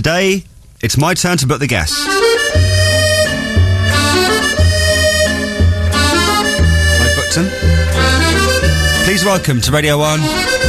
Today, it's my turn to book the guests. I booked them. Please welcome to Radio 1,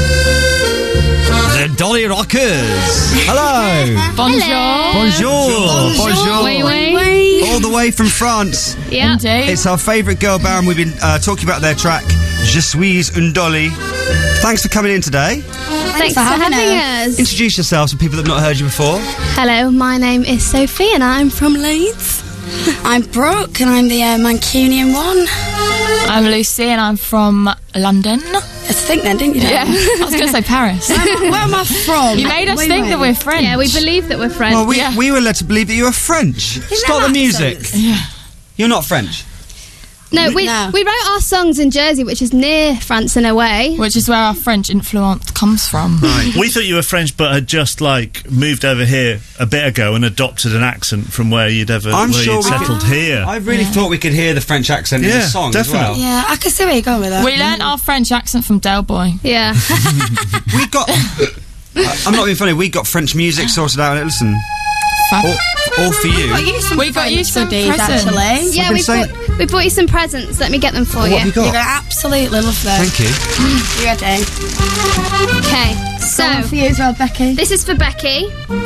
the Dolly Rockers. Hello. Bonjour. Bonjour. Bonjour. Oui, oui. All the way from France. Yeah. Indeed. It's our favourite girl band. We've been talking about their track, Je suis une Dolly. Thanks for coming in today. Thanks for having us. Introduce yourselves for people that have not heard you before. Hello, my name is Sophie and I'm from Leeds. I'm Brooke and I'm the Mancunian one. I'm Lucy and I'm from London. I think then, didn't you? Yeah, I was going to say Paris. Where am I from? You made us think that we're French. Yeah, we believe that we're French. Well, we were led to believe that you were French. Stop the music. Yeah. You're not French. No. we wrote our songs in Jersey, which is near France in a way. Which is where our French influence comes from. Right. We thought you were French, but had just moved over here a bit ago and adopted an accent from where you'd settled here. I really thought we could hear the French accent in the song definitely. as well. Yeah, I can see where you're going with that. We learnt our French accent from Del Boy. Yeah. We got... I'm not being funny. We got French music sorted out. Listen, all for you. We got you some goodies, presents. actually. Yeah, we bought you some presents. Let me get them for What you. have you got? You're going to absolutely love them. Thank you. You ready? Okay, so One for you as well, Becky. this is for Becky.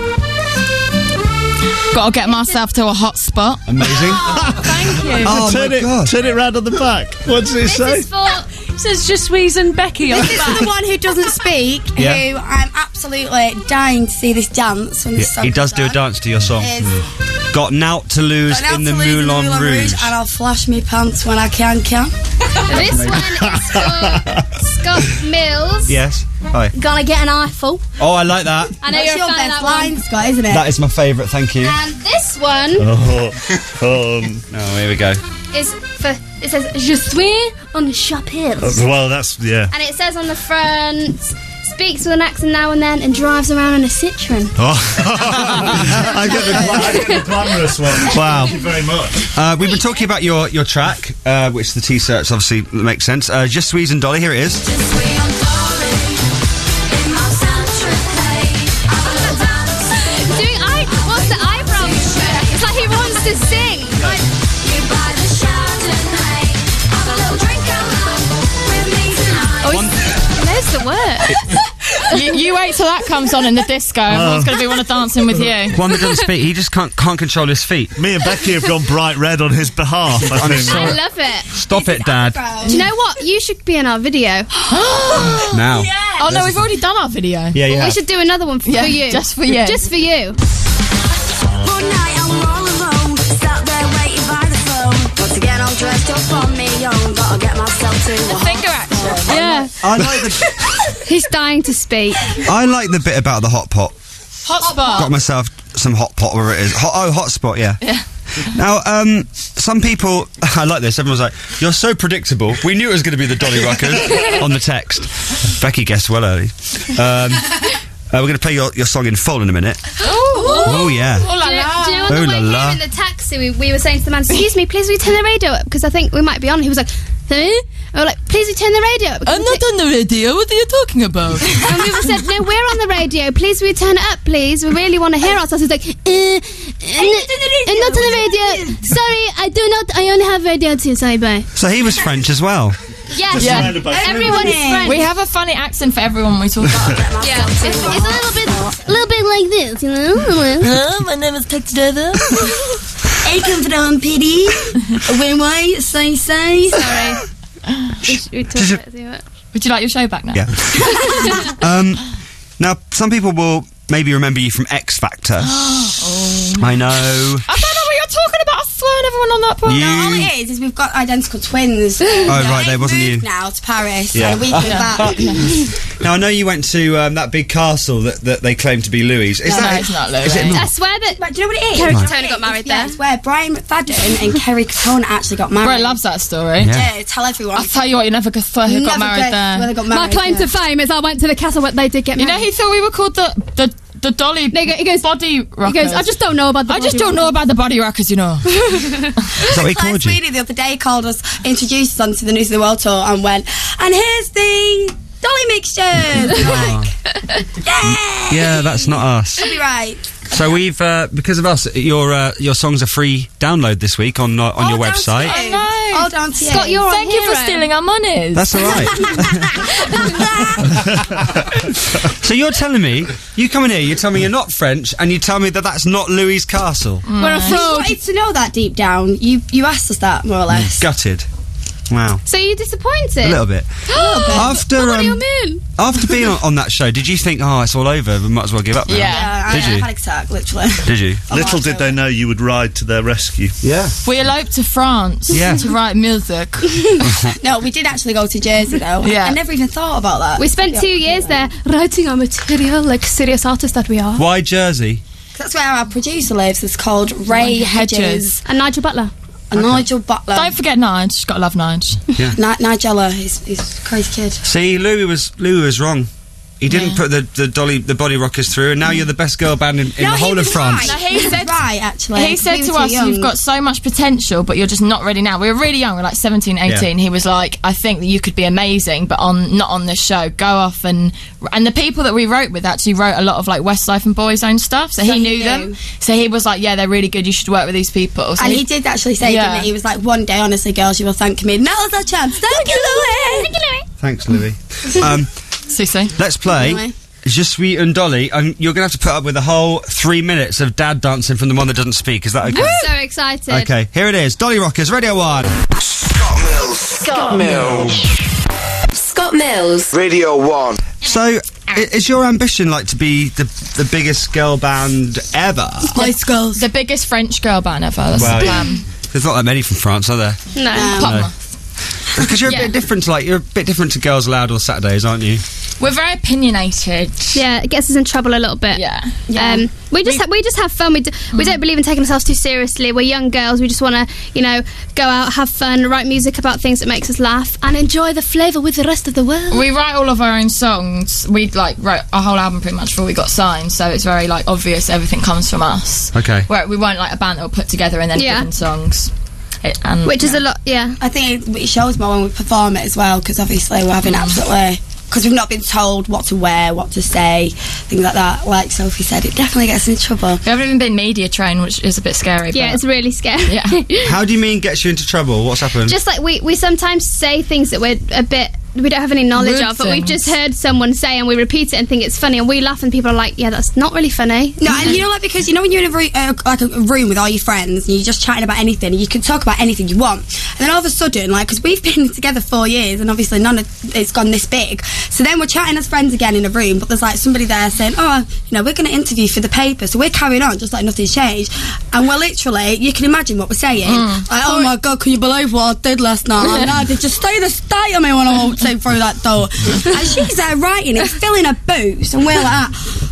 Got to get myself to a hot spot. Amazing. Thank you. Oh my God. Turn it round on the back. What does it This say? is for... It says Je suis and Becky on the This is back. the one who doesn't speak, Yeah. who I'm absolutely dying to see this dance when this song He does do a comes on. dance to your song. Is Got Nout to lose Got in the Out to Lose in Moulin Rouge. and I'll flash me pants when I can. This one is for Scott Mills. Yes. Hi. Gonna get an eyeful. Oh, I like that. I know That's you're a your fan of best that one. line, Scott, isn't it? That is my favourite. Thank you. And this one Oh, here we go. is for... It says, Je suis un chapelle. Well, that's, yeah. And it says on the front, speaks with an accent now and then and drives around in a Citroen. I get the glamorous one. Wow. Thank you very much. We've been talking about your track, which the T-shirts obviously makes sense. Je suis and Dolly, here it is. What's the eyebrow? It's like he wants to sing. There's the word. You wait till that comes on in the disco. Everyone's going to be want to dancing with you. One that doesn't speak. He just can't control his feet. Me and Becky have gone bright red on his behalf, I think. sorry. I love it. Stop it, Dad. Do you know what? You should be in our video. Now. Oh no, we've already done our video. Yeah, you We have. should do another one for Yeah, you. just for you. Just for you. One night I'm all alone, sat there waiting by the phone. Once again all dressed up on me own, gotta get myself to a Finger action. Yeah. I like the He's dying to speak. I like the bit about the hot pot. Hotspot. Got myself some hot pot, wherever it is. Hotspot, yeah. Now, some people, I like this, everyone's like, you're so predictable. We knew it was going to be the Dolly Rockers on the text. Becky guessed well early. We're going to play your song in full in a minute. Oh, yeah. Oh la la. Do you know on Oh the la way la. here in the taxi, we were saying to the man, excuse me, please will you turn the radio up? Because I think we might be on. He was like, huh? We were like, please will you turn the radio up? I'm not on the radio. What are you talking about? And we said, no, we're on the radio. Please will you turn it up, please? We really want to hear ourselves. He's like, I'm not on the radio. Sorry, I only have radio too. Sorry, bye. So he was French as well. Yes. Yeah. Everyone is French. We have a funny accent for everyone we talk about. Yeah. It's a little bit like this, you know? My name is Texteda. I come from PD. When white, say. Sorry. We talk about it. Would you like your show back now? Yeah. Now, some people will maybe remember you from X Factor. I know. I don't know what you're talking about. I swear everyone on that program. You- All it is we've got identical twins. right, they wasn't you. Now to Paris. Yeah. And we came back. Now, I know you went to that big castle that they claim to be Louis. Is No, that it's not Louis. Is it I not? swear that But do you know what it is? Kerry Katona got married Yeah, there. it's where Brian McFadden and Kerry Katona actually got married. Brett loves that story. Yeah. Yeah, tell everyone. I'll tell you what, you never could swear who got Never married guessed there. where they got My married, claim yeah. to fame is I went to the castle where they did get You married. know, he thought we were called the Dolly He goes, Body Rockers. He goes, I just don't know about the I just body don't know about the Body Rockers, you know. Is that what he Claire called you? Sweeney the other day called us, introduced us onto the News of the World tour and went, and here's the Dolly mixtures. Like, yeah, Yeah, that's not us. be right. So we've because of us, your songs are free download this week on your website. I know. All down to you. Scott, you're Thank on you for Hero. stealing our money. That's all right. So you're telling me, you come in here, you tell me you're not French, and you tell me that that's not Louis' castle. We're a fraud. You wanted to know that deep down. You asked us that, more or less. Gutted. Wow. So you're disappointed? A little bit. After What do you mean? after being on that show, did you think, oh, it's all over, we might as well give up now? Yeah. Did I you? had a attack, literally. Did you? Little did they know you would ride to their rescue. Yeah. We eloped to France Yeah. to write music. No, we did actually go to Jersey, though. Yeah. I never even thought about that. We spent 2 years there writing our material like serious artists that we are. Why Jersey? That's where our producer lives. It's called Ray Hedges. And Nigel Butler. And Nigel Butler. Don't forget Nige. Gotta love Nige. Nigella, he's a crazy kid. See, Louis was wrong. He didn't put the body rockers through, and now you're the best girl band in the whole of France. No, he said right, actually. He said We to were too us, young. you've got so much potential, but you're just not ready now. We were really young, we were like 17, 18. Yeah. He was like, I think that you could be amazing, but not on this show. Go off and the people that we wrote with actually wrote a lot of like Westlife and Boyzone stuff, so he knew them. So he was like, yeah, they're really good, you should work with these people. So And he did actually say, didn't he? He was like, one day, honestly, girls, you will thank me. Now's our chance. Thank you, Louis. Thanks, Louis. Susie. Let's play Anyway. Je suis un Dolly, and you're going to have to put up with the whole 3 minutes of dad dancing from the one that doesn't speak. Is that okay? I'm so excited. Okay, here it is. Dolly Rockers, Radio 1. Scott Mills. Radio 1. So, is your ambition like to be the biggest girl band ever? Spice Girls. The biggest French girl band ever. That's Well, the yeah. plan. There's not that many from France, are there? No. Pop- Because you're a bit different to you're a bit different to Girls Aloud or Saturdays, aren't you? We're very opinionated. Yeah, it gets us in trouble a little bit. Yeah. We just have fun. We don't believe in taking ourselves too seriously. We're young girls. We just want to, go out, have fun, write music about things that makes us laugh, and enjoy the flavour with the rest of the world. We write all of our own songs. We wrote our whole album pretty much before we got signed, so it's very obvious everything comes from us. Okay. Where we weren't like a band that will put together and then different songs. Which is a lot, yeah. I think it shows more when we perform it as well, because obviously we're having absolutely... Because we've not been told what to wear, what to say, things like that. Like Sophie said, it definitely gets in trouble. We haven't even been media trained, which is a bit scary. Yeah, but it's really scary. Yeah. How do you mean gets you into trouble? What's happened? Just like we sometimes say things that we don't have any knowledge Rude of, but we've things. just heard someone say and we repeat it and think it's funny, and we laugh and people are like, yeah, that's not really funny. No, and because when you're in a room with all your friends and you're just chatting about anything, you can talk about anything you want, and then all of a sudden, because we've been together 4 years and obviously it's gone this big, so then we're chatting as friends again in a room, but there's somebody there saying, oh, we're going to interview for the paper, so we're carrying on just like nothing's changed, and we're literally, you can imagine what we're saying, oh my god, can you believe what I did last night? I did just stay the state of me when I walked in through that door, and she's there writing it, filling her boots, and we're like that.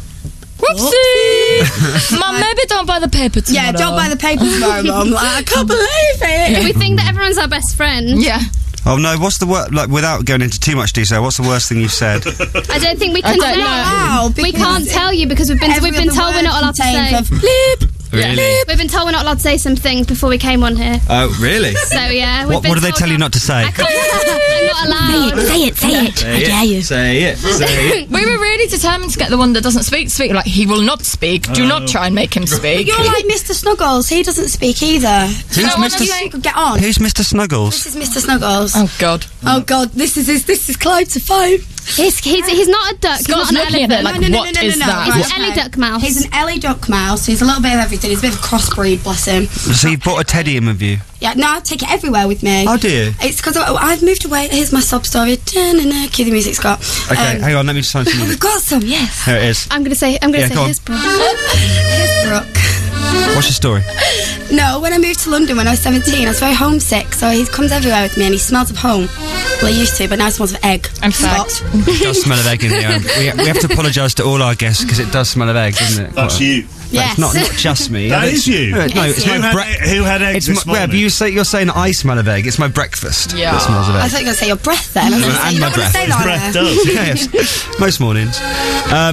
Whoopsie! Mum, maybe don't buy the paper tomorrow. Yeah, don't buy the paper tomorrow, Mum. I can't believe it. We think that everyone's our best friend. Yeah. Oh no, what's the word? Without going into too much detail, what's the worst thing you've said? I don't think we can don't say. know. We can't tell you because we've been told we're not allowed to say. Bleep. Really? We've been told we're not allowed to say some things before we came on here. Oh, really? So yeah. What do they tell you not to say? I'm not allowed. Say it. I dare you. Say it. We were really determined to get the one that doesn't speak to speak. Like, he will not speak. Do not try and make him speak. You're like Mr. Snuggles. He doesn't speak either. Who's You could get on. Who's Mr. Snuggles? This is Mr. Snuggles. Oh, God. Oh God, this is Clyde to 5. He's not a duck. Scott's he's not an looking at elephant. it like, what is that? He's an Ellie duck mouse. He's an Ellie duck mouse. He's a little bit of everything. He's a bit of a crossbreed, bless him. So you brought a teddy in with you? Yeah, no, I take it everywhere with me. Oh, do you? It's because I've moved away. Here's my sob story. Cue the music, Scott. Okay, hang on, let me just find some Oh, music. we've got some, yes. Here it is. I'm gonna say go on. here's Brooke. Here's Brooke. What's your story? No, when I moved to London when I was 17, I was very homesick, so he comes everywhere with me and he smells of home. Well, he used to, but now he smells of egg. I'm Scott. It does smell of egg in here. We have to apologise to all our guests because it does smell of egg, doesn't it? That's you. Yes. Not just me. That is you. No, it's Who my who had eggs this yeah, morning? but you're saying I smell of egg. It's my breakfast Yeah. that smells of I egg. thought you were going to say your breath then. I was gonna say, And you my don't want to breath. say that on Breath air. does. Yes, most mornings.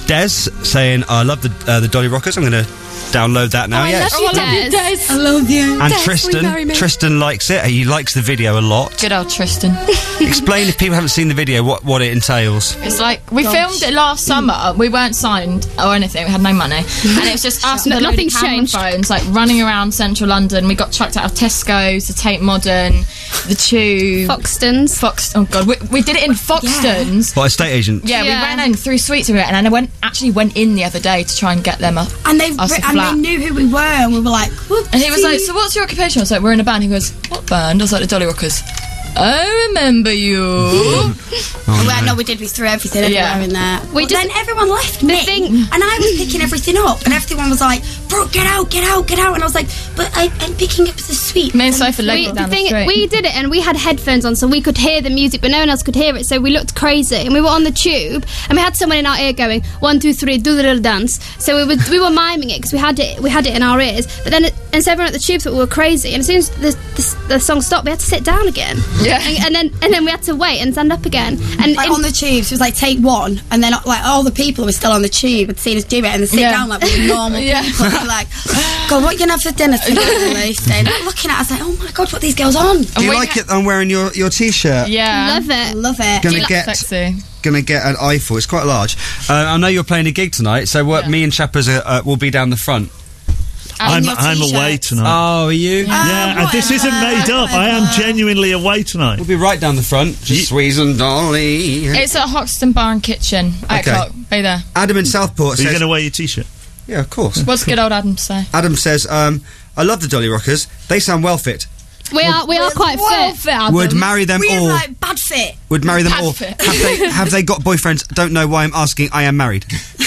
Des saying, I love the Dolly Rockers. I'm going to download that now. I Yes. love you, Des. I love you. And Des, Tristan likes it. He likes the video a lot. Good old Tristan. Explain, if people haven't seen the video, what it entails. It's like we filmed it last summer. We weren't signed or anything. We had no money, and it was just us with a load of Nothing's camera changed. phones, like running around central London. We got chucked out of Tesco's, the Tate Modern, the Tube, Foxtons. Oh god, we did it in Foxtons. What, estate agent? Yeah, Yeah. we ran in through Sweets and I went in the other day to try and get them up. And they Us a and flat. they knew who we were, and we were like, And he was like, "So what's your occupation?" I was like, "We're in a band." He goes, "What band?" I was like, "The Dolly Rockers." I remember you. well, no, we did. We threw everything everywhere Yeah. in there. We But just- then everyone left me, thing- and I was picking everything up, and everyone was like, "Brooke, get out, get out, get out!" And I was like, "But I'm picking up the sweet." Me and Sophie led it down the street. We did it, and we had headphones on, so we could hear the music, but no one else could hear it. So we looked crazy, and we were on the tube, and we had someone in our ear going 1, 2, 3, do the little dance. So we were miming it because we had it in our ears. But then and so everyone at the tube thought we were crazy, and as soon as the song stopped, we had to sit down again. Yeah. and then we had to wait and stand up again. And Like on the tubes, it was like take one, and then like all the people were still on the tube had seen us do it, and they sit Yeah. down like we're normal Yeah. people. They're like, "God, what you gonna have for dinner today?" They say, they're looking at us like, "Oh my God, what these girls on?" Do you we like ha- it? I'm wearing your t-shirt. Yeah, love I it. love it. Gonna That's get sexy. an Eiffel. It's quite large. I know you're playing a gig tonight, so me and Chappers will be down the front. And I'm your away t-shirts. tonight. Oh, are you? Yeah, and this isn't made up. I am genuinely away tonight. We'll be right down the front. Just Squeeze and Dolly. It's at Hoxton Bar and Kitchen. Okay. Be there. Adam in Southport Are you says... going to wear your t-shirt? Yeah, of course. What's good old Adam say? Adam says, I love the Dolly Rockers. They sound well fit. We are quite fit. Would marry them We have all. like bad fit. Would marry them Bad all. fit. Have they got boyfriends? Don't know why I'm asking. I am married.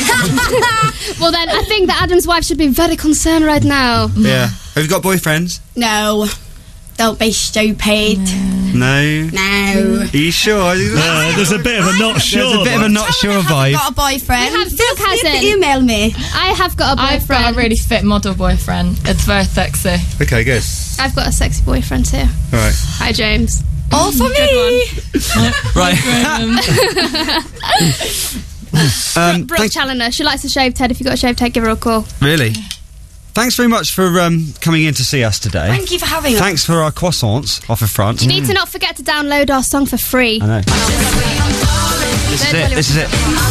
Well, then I think that Adam's wife should be very concerned right now. Yeah. Have you got boyfriends? No, don't be stupid. No. No. Are you sure? There's a bit of a not sure. There's a bit of a not sure vibe. Got a boyfriend. We have Feel free cousin. to email me. I have got a boyfriend. I've got a really fit model boyfriend. It's very sexy. Okay, good. I've got a sexy boyfriend too. All right. Hi, James. All for me. Right. Brooke thanks- Challoner. She likes a shaved head. If you've got a shaved head, give her a call. Really? Thanks very much for coming in to see us today. Thank you for having us. Thanks for our croissants off of France. You need to not forget to download our song for free. I know. This is it.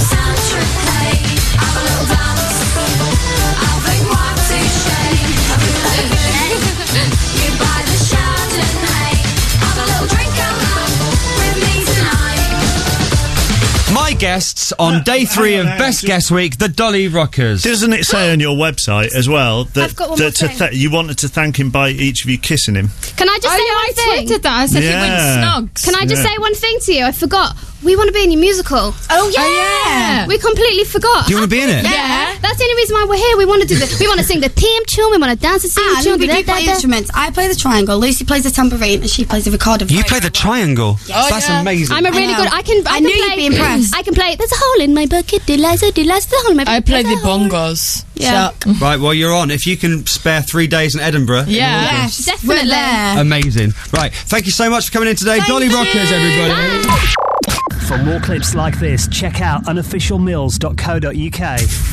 My guests on day 3 of Best Guest Week, the Dolly Rockers. Doesn't it say on your website as well that, I've got one more thing. you wanted to thank him by each of you kissing him? Can I just say I one thing? tweeted that. I said Yeah. he went snugs. Can I just Yeah. say one thing to you? I forgot. We want to be in your musical. Oh yeah. We completely forgot. Do you want to be in it? Yeah. That's the only reason why we're here. We want to do this. We want to sing the theme tune. We want to dance the theme And tune. we do play instruments. I play the triangle, Lucy plays the tambourine, and she plays the recorder. You play the triangle. Oh, That's yeah. amazing. I'm a really know. good. I knew can you'd play, be impressed. I can play. There's a hole in my bucket. Eliza, there's a hole in my bucket. I played the there's a hole. bongos. Yeah. Right, well, you're on. If you can spare 3 days in Edinburgh. Yeah. Yes, Definitely. we're there. Amazing. Right, thank you so much for coming in today. Dolly Rockers, everybody. For more clips like this, check out unofficialmills.co.uk.